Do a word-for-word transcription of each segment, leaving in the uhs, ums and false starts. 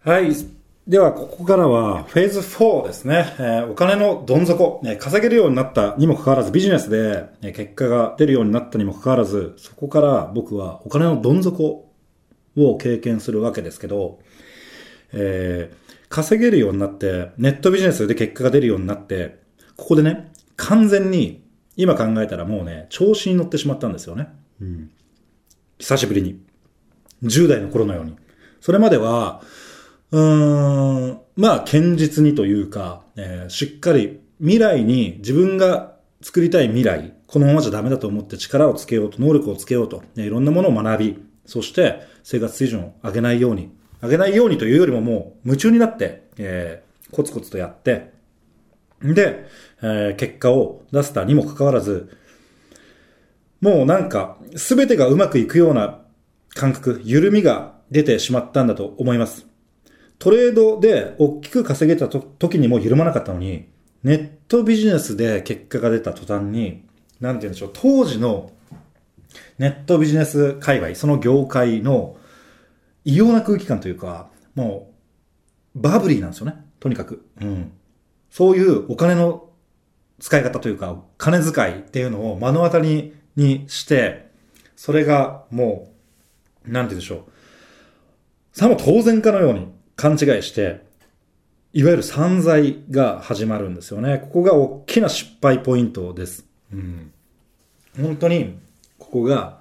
はい。では、ここからは、フェーズフォーですね。えー、お金のどん底、ね、稼げるようになったにもかかわらず、ビジネスで、ね、結果が出るようになったにもかかわらず、そこから僕はお金のどん底を経験するわけですけど、えー、稼げるようになって、ネットビジネスで結果が出るようになって、ここでね、完全に、今考えたらもうね、調子に乗ってしまったんですよね。うん。久しぶりに。じゅう代の頃のように。それまでは、うーん、まあ、堅実にというか、えー、しっかり未来に自分が作りたい未来、このままじゃダメだと思って力をつけようと、能力をつけようと、ね、いろんなものを学び、そして生活水準を上げないように、上げないようにというよりももう夢中になって、えー、コツコツとやって、で、えー、結果を出したにもかかわらず、もうなんか、すべてがうまくいくような感覚、緩みが出てしまったんだと思います。トレードで大きく稼げた時にも緩まなかったのに、ネットビジネスで結果が出た途端に、なんて言うんでしょう、当時のネットビジネス界隈、その業界の異様な空気感というか、もう、バブリーなんですよね。とにかく。うん。そういうお金の使い方というか、金遣いっていうのを目の当たりにして、それがもう、なんて言うんでしょう。さも当然かのように勘違いして、いわゆる散財が始まるんですよね。ここが大きな失敗ポイントです。うん、本当に、ここが、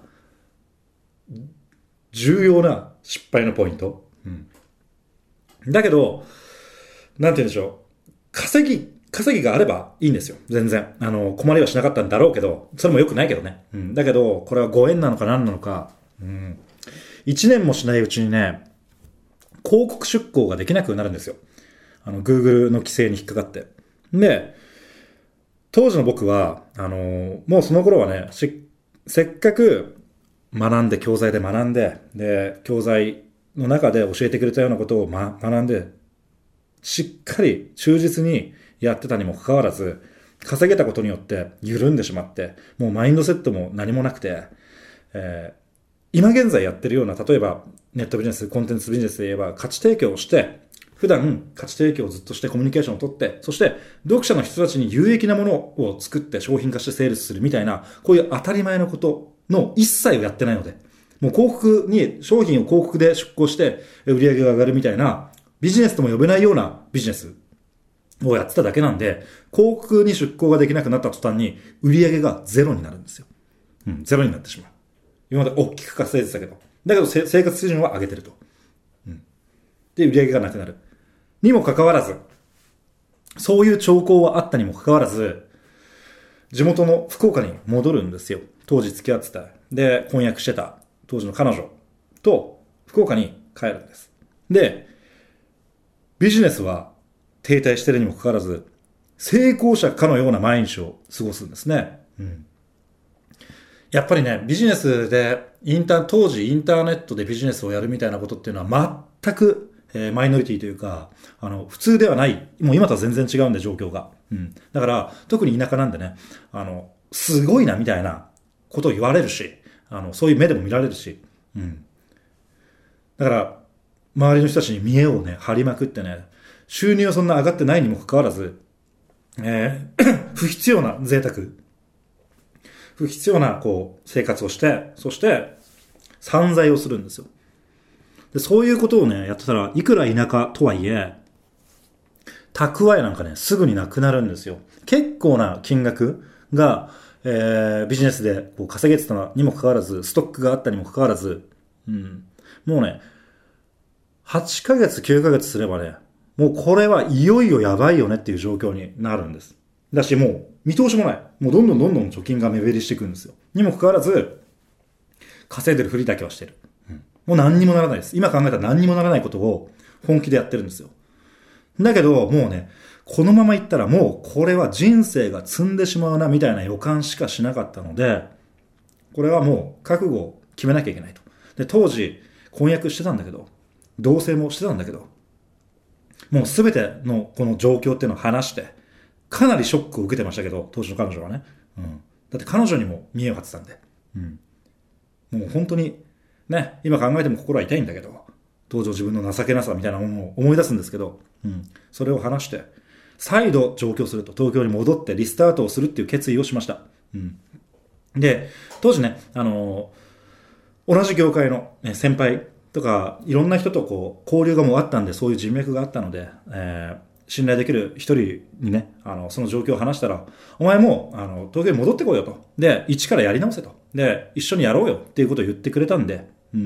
重要な失敗のポイント。うん、だけど、なんて言うんでしょう。稼ぎ、稼ぎがあればいいんですよ。全然。あの、困りはしなかったんだろうけど、それも良くないけどね。うん、だけど、これはご縁なのか何なのか、うん、一年もしないうちにね、広告出稿ができなくなるんですよ。あの、Google の規制に引っかかって。で、当時の僕は、あの、もうその頃はね、し、せっかく学んで、教材で学んで、で、教材の中で教えてくれたようなことを、ま、学んで、しっかり忠実にやってたにもかかわらず、稼げたことによって緩んでしまって、もうマインドセットも何もなくて、えー、今現在やってるような、例えばネットビジネス、コンテンツビジネスで言えば価値提供をして、普段価値提供をずっとしてコミュニケーションをとって、そして読者の人たちに有益なものを作って商品化してセールスするみたいな、こういう当たり前のことの一切をやってないので、もう広告に、商品を広告で出稿して売り上げが上がるみたいな、ビジネスとも呼べないようなビジネスをやってただけなんで、広告に出稿ができなくなった途端に売り上げがゼロになるんですよ。うん、ゼロになってしまう。今まで大きく稼いでたけど。だけど生活水準は上げてると。うん。で、売り上げがなくなる。にもかかわらず、そういう兆候はあったにもかかわらず、地元の福岡に戻るんですよ。当時付き合ってた。で、婚約してた当時の彼女と福岡に帰るんです。で、ビジネスは停滞してるにもかかわらず、成功者かのような毎日を過ごすんですね。うん。やっぱりね、ビジネスで、インター、当時インターネットでビジネスをやるみたいなことっていうのは全く、えー、マイノリティというか、あの、普通ではない。もう今とは全然違うんで、状況が。うん。だから、特に田舎なんでね、あの、すごいな、みたいなことを言われるし、あの、そういう目でも見られるし、うん。だから、周りの人たちに見栄をね、張りまくってね、収入はそんな上がってないにもかかわらず、えー、不必要な贅沢、不必要な、こう、生活をして、そして、散財をするんですよ。で、そういうことをね、やってたら、いくら田舎とはいえ、蓄えなんかね、すぐになくなるんですよ。結構な金額が、えー、ビジネスでこう稼げてたにもかかわらず、ストックがあったにもかかわらず、うん、もうね、はちかげつ、きゅうかげつすればね、もうこれはいよいよやばいよねっていう状況になるんです。だしもう見通しもない。もうどんどんどんどん貯金が目減りしていくんですよ。にもかかわらず、稼いでるふりだけはしてる。うん、もう何にもならないです。今考えたら何にもならないことを本気でやってるんですよ。だけど、もうね、このままいったらもうこれは人生が積んでしまうなみたいな予感しかしなかったので、これはもう覚悟を決めなきゃいけないと。で、当時婚約してたんだけど、同棲もしてたんだけど、もうすべてのこの状況っていうのを話して、かなりショックを受けてましたけど、当時の彼女はね。うん。だって彼女にも見栄を張ってたんで。うん。もう本当に、ね、今考えても心は痛いんだけど、 当時自分の情けなさみたいなものを思い出すんですけど、うん、それを話して、再度上京すると、東京に戻ってリスタートをするっていう決意をしました。うん、で、当時ね、あのー、同じ業界の、ね、先輩とか、いろんな人とこう、交流がもうあったんで、そういう人脈があったので、えー信頼できる一人にね、あの、その状況を話したら、お前も、あの、東京に戻ってこいよと。で、一からやり直せと。で、一緒にやろうよっていうことを言ってくれたんで、うん。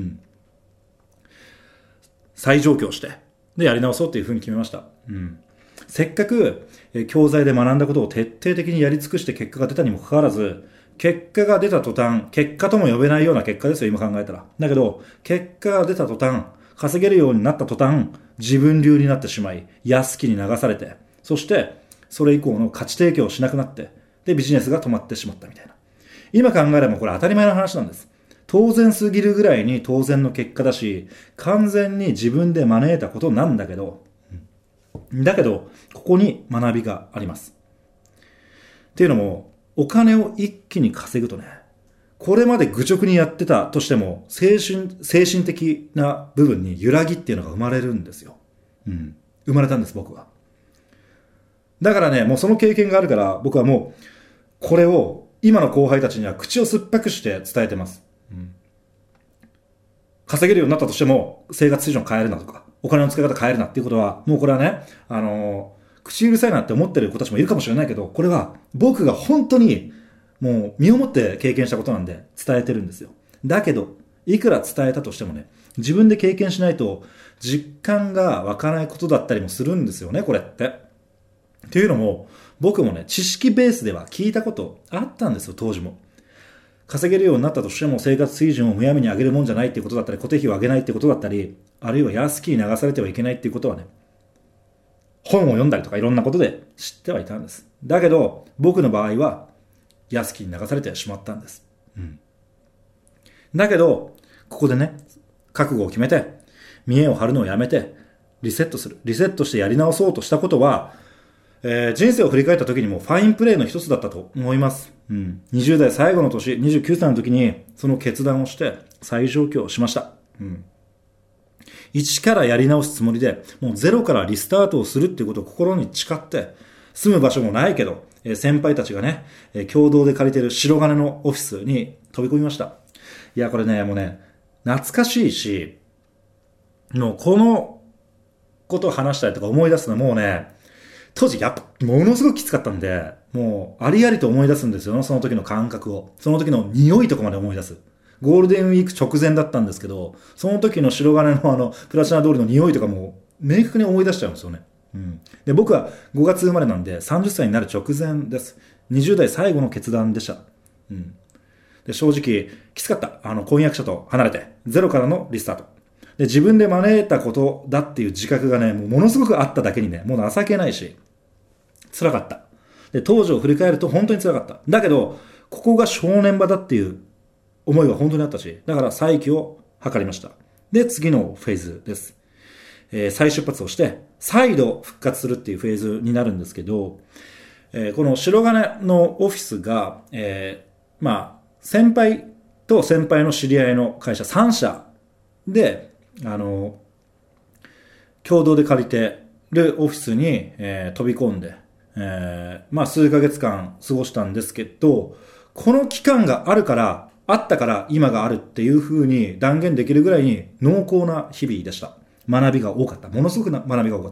再上京して、で、やり直そうっていうふうに決めました。うん。せっかく、え教材で学んだことを徹底的にやり尽くして結果が出たにもかかわらず、結果が出た途端、結果とも呼べないような結果ですよ、今考えたら。だけど、結果が出た途端、稼げるようになった途端、自分流になってしまい、安きに流されて、そして、それ以降の価値提供をしなくなって、で、ビジネスが止まってしまったみたいな。今考えればこれ当たり前の話なんです。当然すぎるぐらいに当然の結果だし、完全に自分で招いたことなんだけど、だけど、ここに学びがあります。っていうのも、お金を一気に稼ぐとね、これまで愚直にやってたとしても、精神、精神的な部分に揺らぎっていうのが生まれるんですよ。うん。生まれたんです、僕は。だからね、もうその経験があるから、僕はもう、これを、今の後輩たちには口を酸っぱくして伝えてます。うん。稼げるようになったとしても、生活水準を変えるなとか、お金の使い方変えるなっていうことは、もうこれはね、あのー、口うるさいなって思ってる子たちもいるかもしれないけど、これは僕が本当に、もう身をもって経験したことなんで伝えてるんですよ。だけど、いくら伝えたとしてもね、自分で経験しないと実感が湧かないことだったりもするんですよね、これって。っていうのも、僕もね、知識ベースでは聞いたことあったんですよ、当時も。稼げるようになったとしても生活水準をむやみに上げるもんじゃないっていうことだったり、固定費を上げないっていうことだったり、あるいは安きに流されてはいけないっていうことはね、本を読んだりとかいろんなことで知ってはいたんです。だけど、僕の場合は、安きに流されてしまったんです。うん。だけど、ここでね、覚悟を決めて、見栄を張るのをやめて、リセットする。リセットしてやり直そうとしたことは、えー、人生を振り返った時にもファインプレーの一つだったと思います。うん。にじゅう代最後の年、にじゅうきゅうさいの時に、その決断をして再上京しました。うん。一からやり直すつもりで、もうゼロからリスタートをするっていうことを心に誓って、住む場所もないけど、えー、先輩たちがね、えー、共同で借りてる白金のオフィスに飛び込みました。いや、これね、もうね、懐かしいし、もうこのことを話したりとか思い出すのはもうね、当時やっぱものすごくきつかったんで、もうありありと思い出すんですよ、その時の感覚を。その時の匂いとかまで思い出す。ゴールデンウィーク直前だったんですけど、その時の白金のあの、プラチナ通りの匂いとかも明確に思い出しちゃうんですよね。うん。で、僕はごがつ生まれなんでさんじゅっさいになる直前です。にじゅう代最後の決断でした。うん。で、正直、きつかった。あの、婚約者と離れて、ゼロからのリスタート。で、自分で招いたことだっていう自覚がね、もうものすごくあっただけにね、もう情けないし、辛かった。で、当時を振り返ると本当に辛かった。だけど、ここが正念場だっていう思いは本当にあったし、だから再起を図りました。で、次のフェーズです。えー、再出発をして、再度復活するっていうフェーズになるんですけど、えー、この白金のオフィスが、えー、まあ、先輩と先輩の知り合いの会社さん社で、あの、共同で借りてるオフィスに、えー、飛び込んで、えー、まあ数ヶ月間過ごしたんですけど、この期間があるから、あったから今があるっていう風に断言できるぐらいに濃厚な日々でした。学びが多かった。ものすごくな学びが多かった。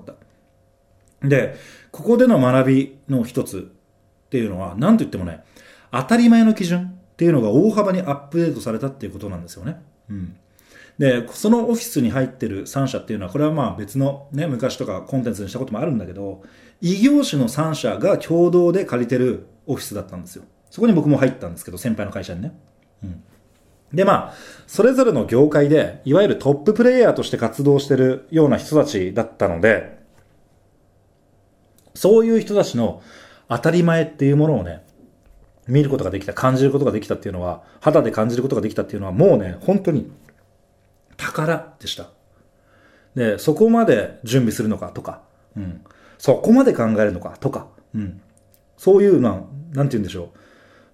で、ここでの学びの一つっていうのは、なんと言ってもね、当たり前の基準っていうのが大幅にアップデートされたっていうことなんですよね。うん。で、そのオフィスに入ってるさん社っていうのは、これはまあ別のね、昔とかコンテンツにしたこともあるんだけど、異業種のさん社が共同で借りてるオフィスだったんですよ。そこに僕も入ったんですけど、先輩の会社にね。うん。で、まあ、それぞれの業界で、いわゆるトッププレイヤーとして活動してるような人たちだったので、そういう人たちの当たり前っていうものをね、見ることができた、感じることができたっていうのは、肌で感じることができたっていうのは、もうね、本当に宝でした。で、そこまで準備するのかとか、うん、そこまで考えるのかとか、うん、そういうのは、なんて言うんでしょう。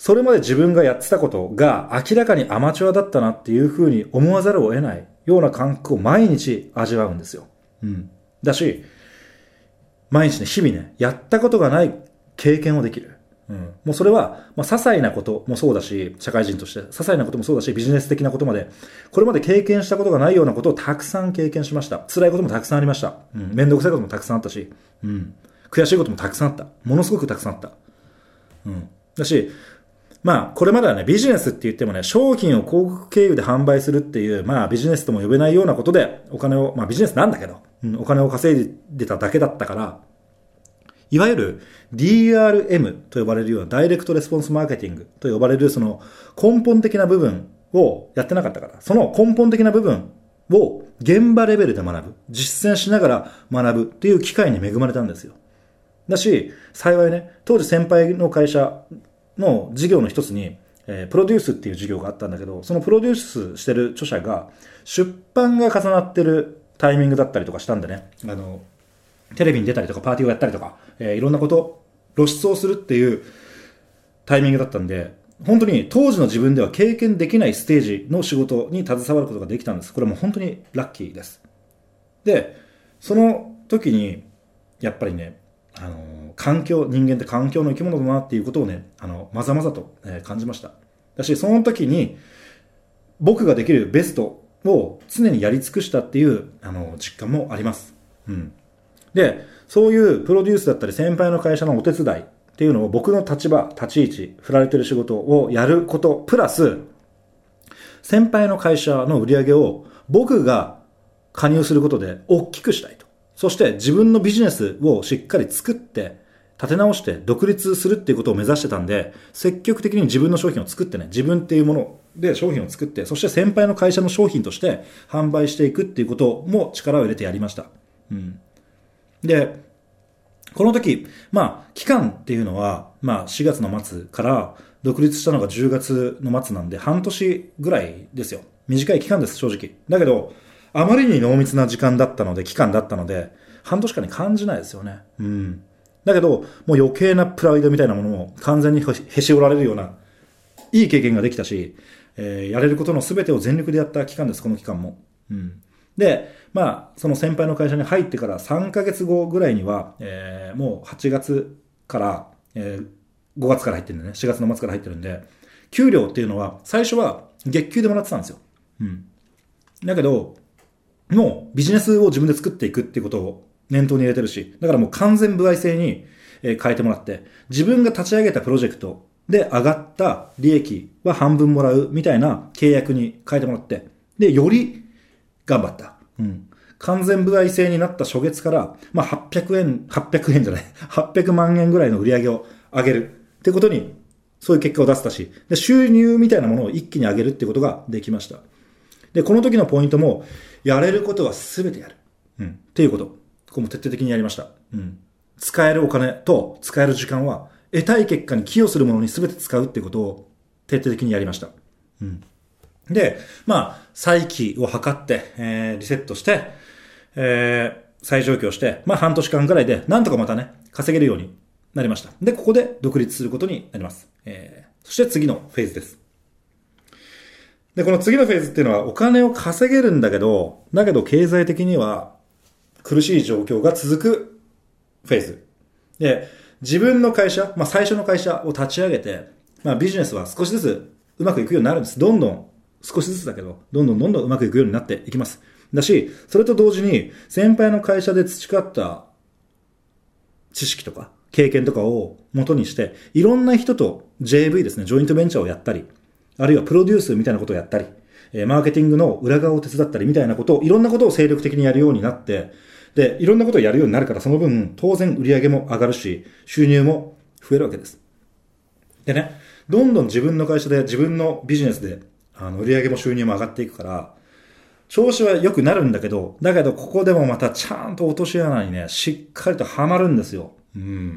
それまで自分がやってたことが明らかにアマチュアだったなっていうふうに思わざるを得ないような感覚を毎日味わうんですよ。うん。だし、毎日ね、日々ね、やったことがない経験をできる。うん。もうそれは、まあ、些細なこともそうだし、社会人として、些細なこともそうだし、ビジネス的なことまで、これまで経験したことがないようなことをたくさん経験しました。辛いこともたくさんありました。うん。めんどくさいこともたくさんあったし、うん。悔しいこともたくさんあった。ものすごくたくさんあった。うん。だし、まあ、これまではね、ビジネスって言ってもね、商品を広告経由で販売するっていう、まあ、ビジネスとも呼べないようなことで、お金を、まあ、ビジネスなんだけど、うん、お金を稼いでただけだったから、いわゆる ディーアールエム と呼ばれるようなダイレクトレスポンスマーケティングと呼ばれるその根本的な部分をやってなかったから、その根本的な部分を現場レベルで学ぶ、実践しながら学ぶっていう機会に恵まれたんですよ。だし、幸いね、当時先輩の会社の事業の一つに、えー、プロデュースっていう事業があったんだけど、そのプロデュースしてる著者が出版が重なってるタイミングだったりとかしたんでね、あの、テレビに出たりとかパーティーをやったりとか、えー、いろんなこと露出をするっていうタイミングだったんで、本当に当時の自分では経験できないステージの仕事に携わることができたんです。これも本当にラッキーです。で、その時にやっぱりね、あの環境、人間って環境の生き物だなっていうことをね、あのまざまざと、えー、感じました。だし、その時に僕ができるベストを常にやり尽くしたっていうあの実感もあります。うん。で、そういうプロデュースだったり先輩の会社のお手伝いっていうのを僕の立場、立ち位置、振られてる仕事をやること、プラス、先輩の会社の売り上げを僕が加入することで大きくしたいと。そして自分のビジネスをしっかり作って、立て直して独立するっていうことを目指してたんで、積極的に自分の商品を作ってね、自分っていうもので商品を作って、そして先輩の会社の商品として販売していくっていうことも力を入れてやりました。うん。で、この時、まあ、期間っていうのは、まあ、しがつの末から独立したのがじゅうがつの末なんで、半年ぐらいですよ。短い期間です、正直。だけど、あまりに濃密な時間だったので、期間だったので、半年間に感じないですよね。うん。だけど、もう余計なプライドみたいなものも完全にへし折られるような、いい経験ができたし、えー、やれることの全てを全力でやった期間です、この期間も。うん。で、まあ、その先輩の会社に入ってからさんかげつごぐらいには、えー、もうはちがつから、えー、ごがつから入ってるんでね、しがつの末から入ってるんで、給料っていうのは最初は月給でもらってたんですよ。うん。だけど、もうビジネスを自分で作っていくっていうことを念頭に入れてるし、だからもう完全歩合制に変えてもらって、自分が立ち上げたプロジェクトで上がった利益は半分もらうみたいな契約に変えてもらって、で、より頑張った。うん。完全歩合制になった初月から、まあ、はっぴゃくえん、はっぴゃくえんじゃない、はっぴゃくまんえんぐらいの売り上げを上げるってことに、そういう結果を出せたし、で収入みたいなものを一気に上げるってことができました。で、この時のポイントも、やれることは全てやる。うん。っていうこと。ここも徹底的にやりました。うん。使えるお金と使える時間は、得たい結果に寄与するものに全て使うっていうことを徹底的にやりました。うん。で、まあ、再起を図って、えー、リセットして、えー、再上京して、まあ半年間ぐらいで、なんとかまたね、稼げるようになりました。で、ここで独立することになります。えー、そして次のフェーズです。で、この次のフェーズっていうのは、お金を稼げるんだけど、だけど経済的には苦しい状況が続くフェーズ。で、自分の会社、まあ最初の会社を立ち上げて、まあビジネスは少しずつうまくいくようになるんです。どんどん少しずつだけど、どんどんどんどんうまくいくようになっていきます。だし、それと同時に、先輩の会社で培った知識とか、経験とかを元にして、いろんな人と ジェイブイ ですね、ジョイントベンチャーをやったり、あるいはプロデュースみたいなことをやったり、マーケティングの裏側を手伝ったりみたいなことを、いろんなことを精力的にやるようになって、で、いろんなことをやるようになるから、その分、当然売り上げも上がるし、収入も増えるわけです。でね、どんどん自分の会社で、自分のビジネスで、あの、売り上げも収入も上がっていくから、調子は良くなるんだけど、だけどここでもまたちゃんと落とし穴にね、しっかりとはまるんですよ。うん。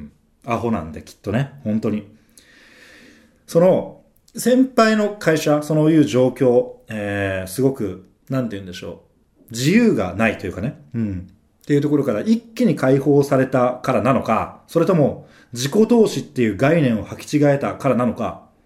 アホなんできっとね、本当に。その、先輩の会社、そういう状況、えー、すごく、なんて言うんでしょう。自由がないというかね。うん。っていうところから一気に解放されたからなのか、それとも自己投資っていう概念を履き違えたからなのか、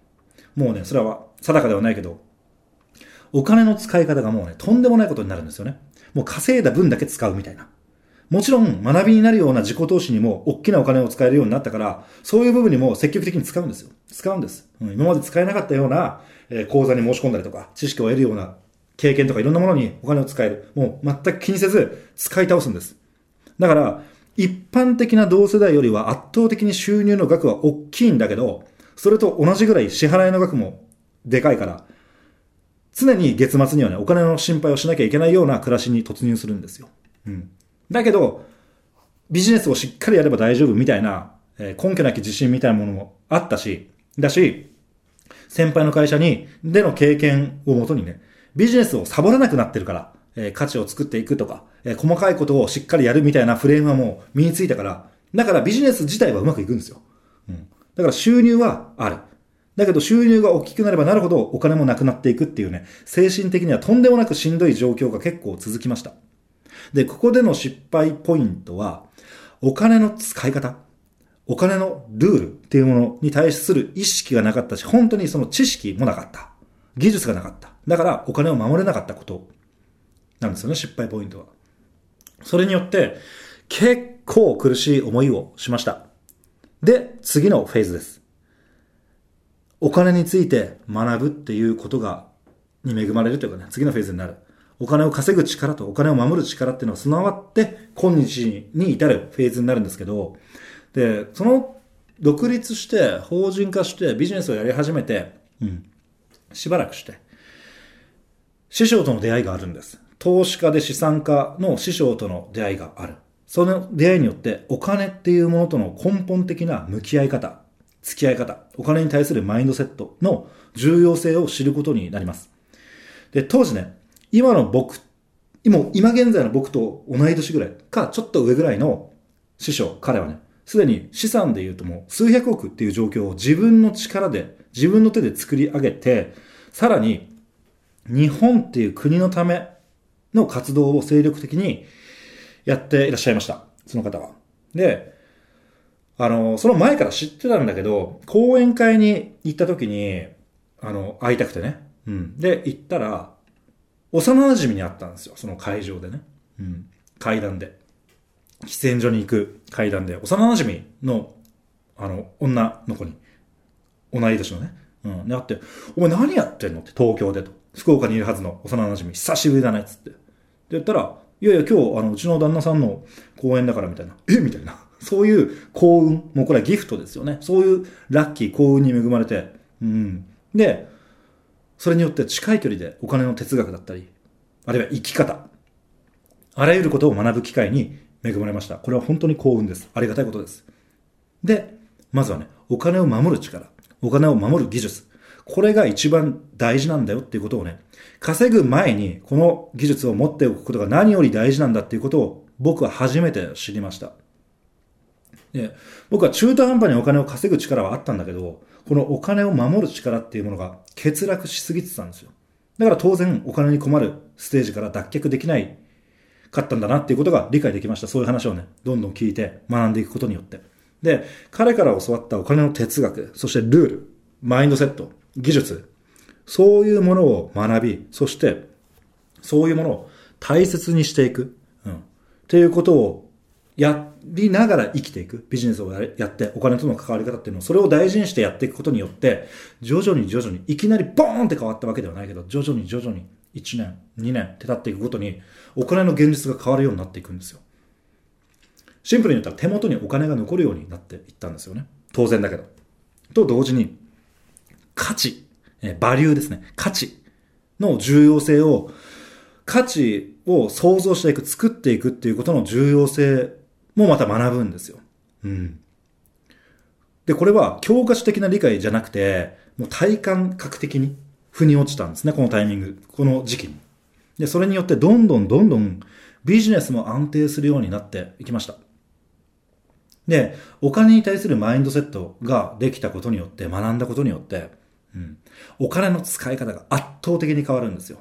もうね、それは定かではないけど、お金の使い方がもうね、とんでもないことになるんですよね。もう稼いだ分だけ使うみたいな。もちろん学びになるような自己投資にも大きなお金を使えるようになったから、そういう部分にも積極的に使うんですよ。使うんです。うん、今まで使えなかったような、えー、講座に申し込んだりとか、知識を得るような経験とかいろんなものにお金を使える。もう全く気にせず使い倒すんです。だから、一般的な同世代よりは圧倒的に収入の額は大きいんだけど、それと同じぐらい支払いの額もでかいから、常に月末にはね、お金の心配をしなきゃいけないような暮らしに突入するんですよ。うん。だけど、ビジネスをしっかりやれば大丈夫みたいな、えー、根拠なき自信みたいなものもあったし、だし、先輩の会社に、での経験をもとにね、ビジネスをサボらなくなってるから、えー、価値を作っていくとか、えー、細かいことをしっかりやるみたいなフレームはもう身についたから、だからビジネス自体はうまくいくんですよ。うん。だから収入はある。だけど収入が大きくなればなるほどお金もなくなっていくっていうね、精神的にはとんでもなくしんどい状況が結構続きました。で、ここでの失敗ポイントは、お金の使い方、お金のルールっていうものに対する意識がなかったし、本当にその知識もなかった。技術がなかった。だからお金を守れなかったことなんですよね、失敗ポイントは。それによって結構苦しい思いをしました。で、次のフェーズです。お金について学ぶっていうことが、に恵まれるというかね、次のフェーズになる。お金を稼ぐ力とお金を守る力っていうのは備わって今日に至るフェーズになるんですけど、で、その独立して法人化してビジネスをやり始めて、うん、しばらくして、師匠との出会いがあるんです。投資家で資産家の師匠との出会いがある。その出会いによってお金っていうものとの根本的な向き合い方、付き合い方、お金に対するマインドセットの重要性を知ることになります。で、当時ね、今の僕、今、今現在の僕と同い年ぐらいか、ちょっと上ぐらいの師匠、彼はね、すでに資産で言うともう数百億っていう状況を自分の力で、自分の手で作り上げて、さらに日本っていう国のための活動を精力的にやっていらっしゃいました。その方は。で、あの、その前から知ってたんだけど、講演会に行った時に、あの、会いたくてね。うん。で、行ったら、幼馴染に会ったんですよ。その会場でね。うん。階段で。喫煙所に行く階段で、幼馴染の、あの、女の子に、同い年のね。うん。で会って、お前何やってんのって東京でと。福岡にいるはずの幼馴染、久しぶりだねっつって。で、言ったら、いやいや今日、あの、うちの旦那さんの講演だからみたいな。えみたいな。そういう幸運。もうこれはギフトですよね。そういうラッキー、幸運に恵まれて。うん。で、それによって近い距離でお金の哲学だったり、あるいは生き方、あらゆることを学ぶ機会に恵まれました。これは本当に幸運です。ありがたいことです。で、まずはね、お金を守る力、お金を守る技術、これが一番大事なんだよっていうことをね、稼ぐ前にこの技術を持っておくことが何より大事なんだっていうことを僕は初めて知りました。で、僕は中途半端にお金を稼ぐ力はあったんだけど、このお金を守る力っていうものが欠落しすぎてたんですよ。だから当然お金に困るステージから脱却できないかったんだなっていうことが理解できました。そういう話をね、どんどん聞いて学んでいくことによって。で、彼から教わったお金の哲学、そしてルール、マインドセット、技術、そういうものを学び、そしてそういうものを大切にしていく、うん、っていうことをやりながら生きていく。ビジネスをやってお金との関わり方っていうのをそれを大事にしてやっていくことによって徐々に徐々にいきなりボーンって変わったわけではないけど徐々に徐々にいちねんにねんって経っていくごとにお金の現実が変わるようになっていくんですよ。シンプルに言ったら手元にお金が残るようになっていったんですよね。当然だけど。と同時に価値、バリューですね。価値の重要性を価値を創造していく、作っていくっていうことの重要性もまた学ぶんですよ。うん。で、これは教科書的な理解じゃなくて、もう体感覚的に腑に落ちたんですね、このタイミング、この時期に。で、それによってどんどんどんどんビジネスも安定するようになっていきました。で、お金に対するマインドセットができたことによって、学んだことによって、うん、お金の使い方が圧倒的に変わるんですよ。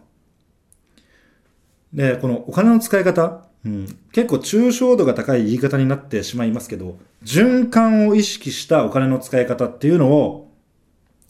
で、このお金の使い方、うん、結構抽象度が高い言い方になってしまいますけど、循環を意識したお金の使い方っていうのを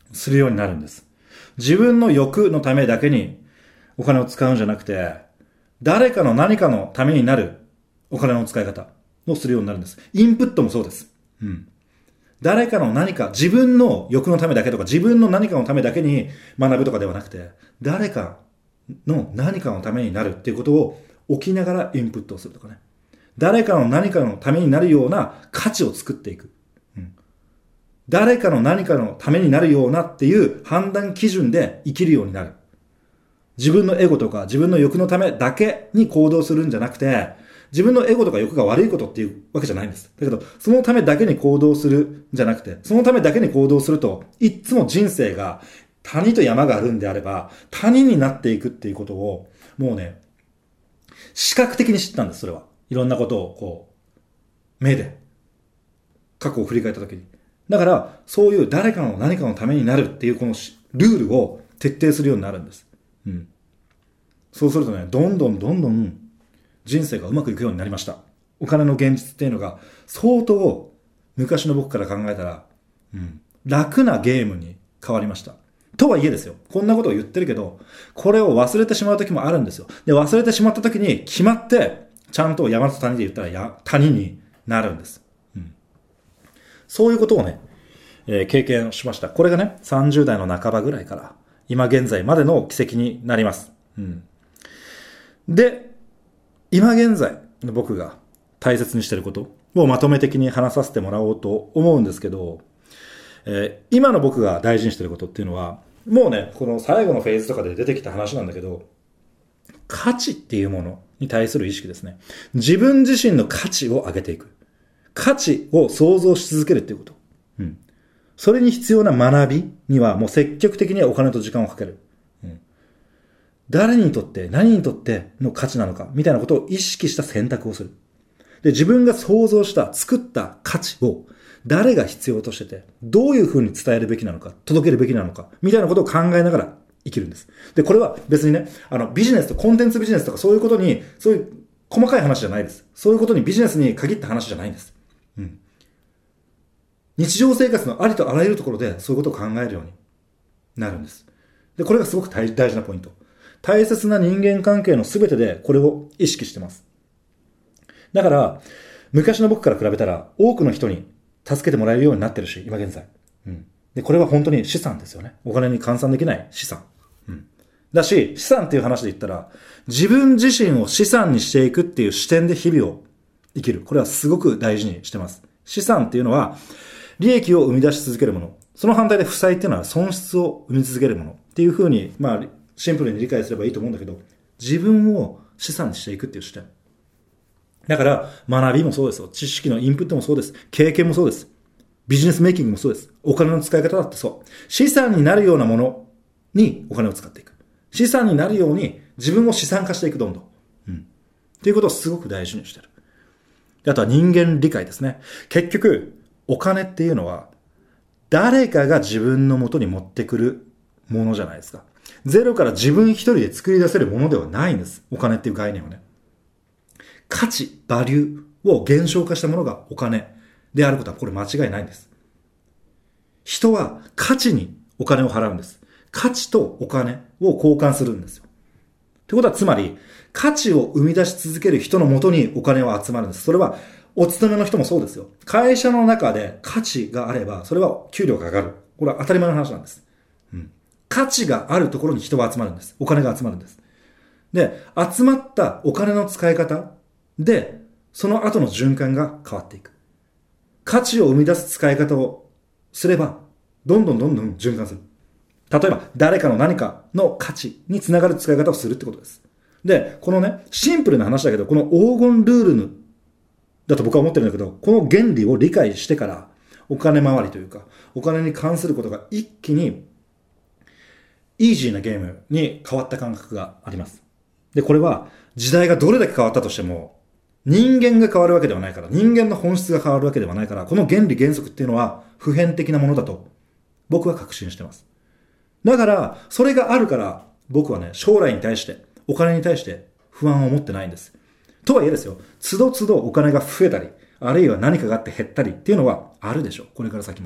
するようになるんです。自分の欲のためだけにお金を使うんじゃなくて、誰かの何かのためになるお金の使い方をするようになるんです。インプットもそうです。うん。誰かの何か、自分の欲のためだけとか、自分の何かのためだけに学ぶとかではなくて、誰かの何かのためになるっていうことを置きながらインプットをするとかね。誰かの何かのためになるような価値を作っていく。うん、誰かの何かのためになるようなっていう判断基準で生きるようになる。自分のエゴとか自分の欲のためだけに行動するんじゃなくて、自分のエゴとか欲が悪いことっていうわけじゃないんです。だけど、そのためだけに行動するんじゃなくて、そのためだけに行動すると、いつも人生が谷と山があるんであれば、谷になっていくっていうことを、もうね、視覚的に知ったんです、それは。いろんなことを、こう、目で、過去を振り返ったときに。だから、そういう誰かの何かのためになるっていうこのルールを徹底するようになるんです。うん。そうするとね、どんどんどんどん人生がうまくいくようになりました。お金の現実っていうのが相当昔の僕から考えたら、うん、楽なゲームに変わりました。とはいえですよ。こんなことを言ってるけど、これを忘れてしまう時もあるんですよ。で、忘れてしまった時に決まって、ちゃんと山と谷で言ったらや谷になるんです。うん、そういうことをね、えー、経験しました。これがね、さんじゅう代の半ばぐらいから今現在までの奇跡になります。うん、で、今現在の僕が大切にしていることをまとめ的に話させてもらおうと思うんですけど、えー、今の僕が大事にしていることっていうのは、もうね、この最後のフェーズとかで出てきた話なんだけど、価値っていうものに対する意識ですね。自分自身の価値を上げていく。価値を創造し続けるっていうこと。うん。それに必要な学びにはもう積極的にお金と時間をかける。うん。誰にとって何にとっての価値なのかみたいなことを意識した選択をする。で、自分が想像した作った価値を誰が必要としてて、どういう風に伝えるべきなのか、届けるべきなのかみたいなことを考えながら生きるんです。で、これは別にね、あのビジネスとコンテンツビジネスとかそういうことに、そういう細かい話じゃないです。そういうことにビジネスに限った話じゃないんです。うん。日常生活のありとあらゆるところでそういうことを考えるようになるんです。で、これがすごく大事なポイント。大切な人間関係のすべてでこれを意識してます。だから、昔の僕から比べたら多くの人に助けてもらえるようになってるし、今現在。うん。で、これは本当に資産ですよね。お金に換算できない資産。うん。だし、資産っていう話で言ったら、自分自身を資産にしていくっていう視点で日々を生きる。これはすごく大事にしてます。資産っていうのは、利益を生み出し続けるもの。その反対で負債っていうのは損失を生み続けるもの。っていうふうに、まあ、シンプルに理解すればいいと思うんだけど、自分を資産にしていくっていう視点。だから、学びもそうですよ。知識のインプットもそうです。経験もそうです。ビジネスメイキングもそうです。お金の使い方だってそう。資産になるようなものにお金を使っていく。資産になるように自分を資産化していく、どんどん。うん。っていうことをすごく大事にしてる。あとは人間理解ですね。結局、お金っていうのは、誰かが自分の元に持ってくるものじゃないですか。ゼロから自分一人で作り出せるものではないんです。お金っていう概念はね。価値、バリューを減少化したものがお金であることはこれ間違いないんです。人は価値にお金を払うんです。価値とお金を交換するんですよ。ってことはつまり、価値を生み出し続ける人のもとにお金は集まるんです。それはお勤めの人もそうですよ。会社の中で価値があれば、それは給料が上がる。これは当たり前の話なんです。うん、価値があるところに人は集まるんです。お金が集まるんです。で、集まったお金の使い方で、その後の循環が変わっていく。価値を生み出す使い方をすれば、どんどんどんどん循環する。例えば、誰かの何かの価値につながる使い方をするってことです。で、このね、シンプルな話だけど、この黄金ルールのだと僕は思ってるんだけど、この原理を理解してから、お金回りというか、お金に関することが一気に、イージーなゲームに変わった感覚があります。で、これは、時代がどれだけ変わったとしても、人間が変わるわけではないから、人間の本質が変わるわけではないから、この原理原則っていうのは、普遍的なものだと、僕は確信してます。だから、それがあるから、僕はね、将来に対して、お金に対して不安を持ってないんです。とはいえですよ、都度都度お金が増えたり、あるいは何かがあって減ったりっていうのはあるでしょう。これから先も。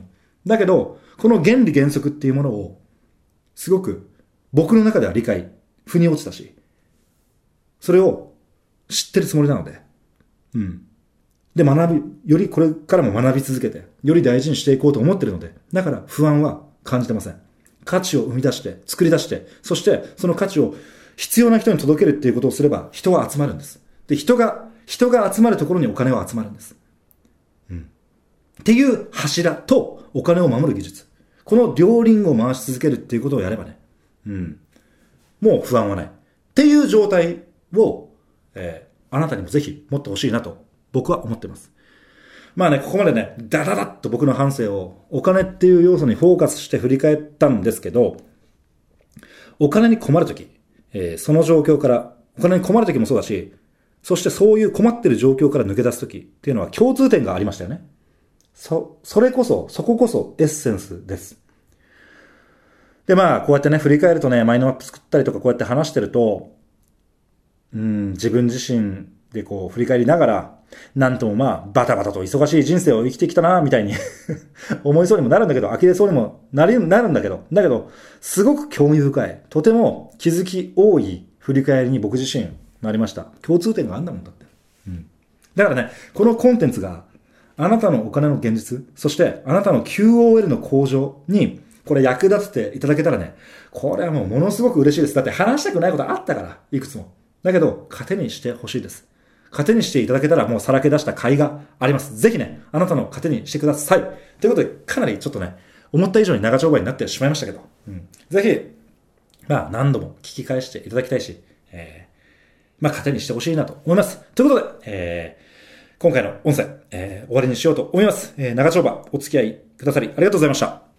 だけど、この原理原則っていうものを、すごく僕の中では理解、腑に落ちたし、それを知ってるつもりなので、うん。で、学び、よりこれからも学び続けて、より大事にしていこうと思ってるので、だから不安は感じてません。価値を生み出して、作り出して、そしてその価値を必要な人に届けるっていうことをすれば、人は集まるんです。で、人が、人が集まるところにお金は集まるんです。うん。っていう柱とお金を守る技術。この両輪を回し続けるっていうことをやればね、うん。もう不安はない。っていう状態を、えー、あなたにもぜひ持ってほしいなと僕は思っています。まあね、ここまでね、ダダダッと僕の反省をお金っていう要素にフォーカスして振り返ったんですけど、お金に困るとき、えー、その状況から、お金に困るときもそうだし、そしてそういう困ってる状況から抜け出すときっていうのは共通点がありましたよね。そ、それこそ、そここそエッセンスです。で、まあ、こうやってね、振り返るとね、マインドマップ作ったりとかこうやって話してると、うん、自分自身でこう振り返りながら、なんともまあ、バタバタと忙しい人生を生きてきたな、みたいに思いそうにもなるんだけど、呆れそうにもなり、なるんだけど、だけど、すごく興味深い、とても気づき多い振り返りに僕自身なりました。共通点があんだもんだって。うん。だからね、このコンテンツが、あなたのお金の現実、そしてあなたの キューオーエル の向上に、これ役立てていただけたらね、これはもうものすごく嬉しいです。だって話したくないことあったから、いくつも。だけど、糧にしてほしいです。糧にしていただけたらもうさらけ出した甲斐があります。ぜひね、あなたの糧にしてください。ということで、かなりちょっとね、思った以上に長丁場になってしまいましたけど、うん、ぜひ、まあ何度も聞き返していただきたいし、えー、まあ糧にしてほしいなと思います。ということで、えー、今回の音声、えー、終わりにしようと思います。えー、長丁場お付き合いくださりありがとうございました。